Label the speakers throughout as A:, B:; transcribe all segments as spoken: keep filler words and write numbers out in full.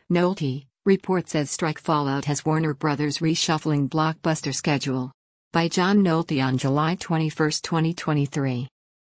A: Nolte, report says strike fallout has Warner Brothers reshuffling blockbuster schedule. By John Nolte on July twenty-first, twenty twenty-three.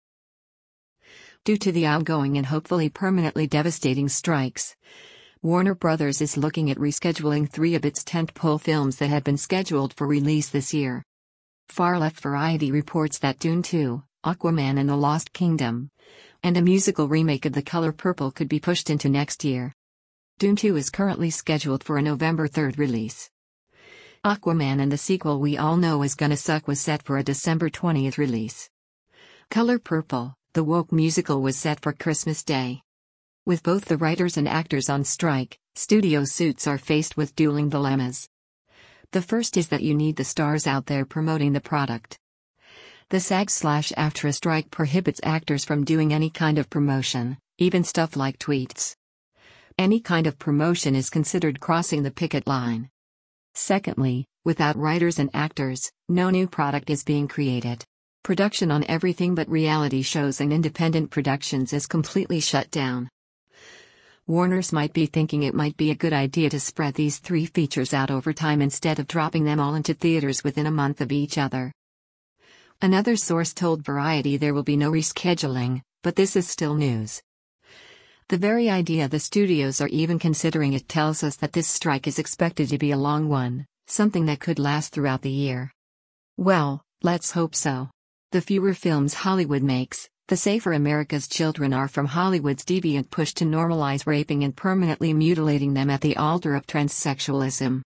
A: Due to the ongoing and hopefully permanently devastating strikes, Warner Brothers is looking at rescheduling three of its tentpole films that had been scheduled for release this year. Far Left Variety reports that Dune two, Aquaman and the Lost Kingdom, and a musical remake of The Color Purple could be pushed into next year. Dune two is currently scheduled for a November third release. Aquaman and the sequel we all know is gonna suck was set for a December twentieth release. Color Purple, the woke musical, was set for Christmas Day. With both the writers and actors on strike, studio suits are faced with dueling dilemmas. The first is that you need the stars out there promoting the product. The SAG-slash-AFTRA strike prohibits actors from doing any kind of promotion, even stuff like tweets. Any kind of promotion is considered crossing the picket line. Secondly, without writers and actors, no new product is being created. Production on everything but reality shows and independent productions is completely shut down. Warner's might be thinking it might be a good idea to spread these three features out over time instead of dropping them all into theaters within a month of each other. Another source told Variety there will be no rescheduling, but this is still news. The very idea the studios are even considering it tells us that this strike is expected to be a long one, something that could last throughout the year. Well, let's hope so. The fewer films Hollywood makes, the safer America's children are from Hollywood's deviant push to normalize raping and permanently mutilating them at the altar of transsexualism.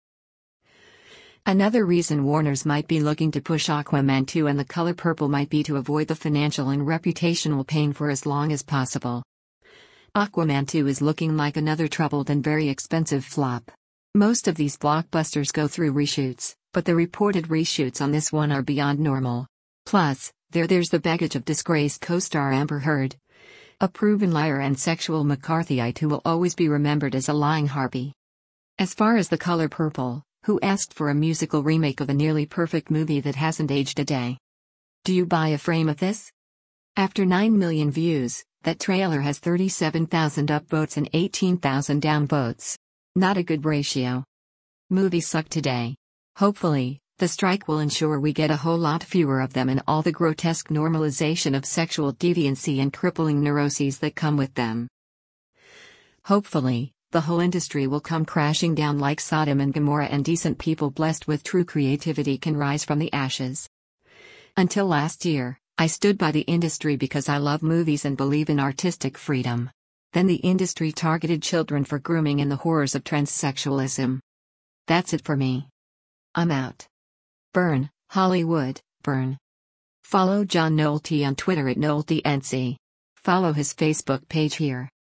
A: Another reason Warner's might be looking to push Aquaman two and The Color Purple might be to avoid the financial and reputational pain for as long as possible. Aquaman two is looking like another troubled and very expensive flop. Most of these blockbusters go through reshoots, but the reported reshoots on this one are beyond normal. Plus, there there's the baggage of disgraced co-star Amber Heard, a proven liar and sexual McCarthyite who will always be remembered as a lying harpy. As far as The Color Purple, who asked for a musical remake of a nearly perfect movie that hasn't aged a day? Do you buy a frame of this? After nine million views, that trailer has thirty-seven thousand upvotes and eighteen thousand downvotes. Not a good ratio. Movies suck today. Hopefully, the strike will ensure we get a whole lot fewer of them and all the grotesque normalization of sexual deviancy and crippling neuroses that come with them. Hopefully, the whole industry will come crashing down like Sodom and Gomorrah and decent people blessed with true creativity can rise from the ashes. Until last year, I stood by the industry because I love movies and believe in artistic freedom. Then the industry targeted children for grooming and the horrors of transsexualism. That's it for me. I'm out. Burn, Hollywood, burn. Follow John Nolte on Twitter at NolteNC. Follow his Facebook page here.